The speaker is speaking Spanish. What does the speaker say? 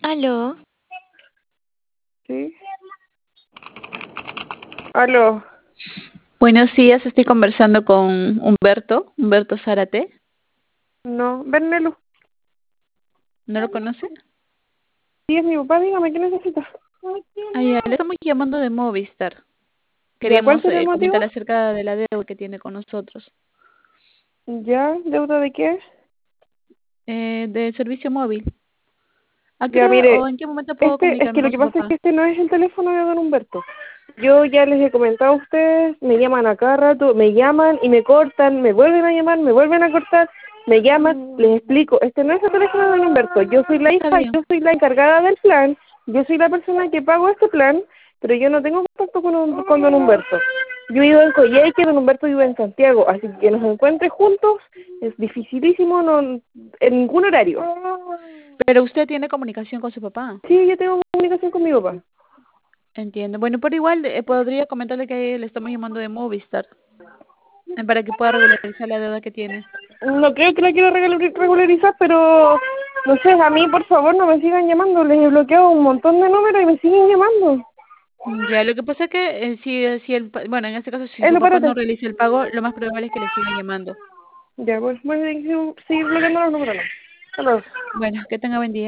Aló, Sí. Aló. Buenos días, estoy conversando con Humberto Zárate. No, Bernelu. ¿No lo conoce? Sí, es mi papá, dígame, ¿qué necesita? Ya, le estamos llamando de Movistar. ¿Ya cuál Queríamos sería el comentar motivo? acerca de la deuda que tiene con nosotros, ¿Ya? ¿Deuda de qué? de servicio móvil. ¿A qué Ya, hora o mire, en qué momento puedo es que comunicarme lo con que su pasa es papá? que este no es el teléfono de don Humberto. Yo ya les he comentado a ustedes, me llaman a cada rato, me llaman y me cortan, me vuelven a llamar, me vuelven a cortar, me llaman, les explico, este no es el teléfono de don Humberto, yo soy la Está hija, bien, yo soy la encargada del plan, yo soy la persona que pago este plan, pero yo no tengo contacto con don Humberto. Yo vivo en Coyhaique, don Humberto vive en Santiago, así que nos encuentre juntos es dificilísimo en ningún horario. pero usted tiene comunicación con su papá. Sí, yo tengo comunicación con mi papá. Entiendo. Bueno, pero igual podría comentarle que le estamos llamando de Movistar, para que pueda regularizar la deuda que tiene. No creo que la quiero regularizar, pero no sé, a mí por favor no me sigan llamando. Les he bloqueado un montón de números y me siguen llamando. Ya, lo que pasa es que bueno, en este caso, si su Elo, papá no párate. realiza el pago, lo más probable es que le sigan llamando. Ya, pues, voy a seguir bloqueando los números. No. Hasta luego. Bueno, que tenga buen día.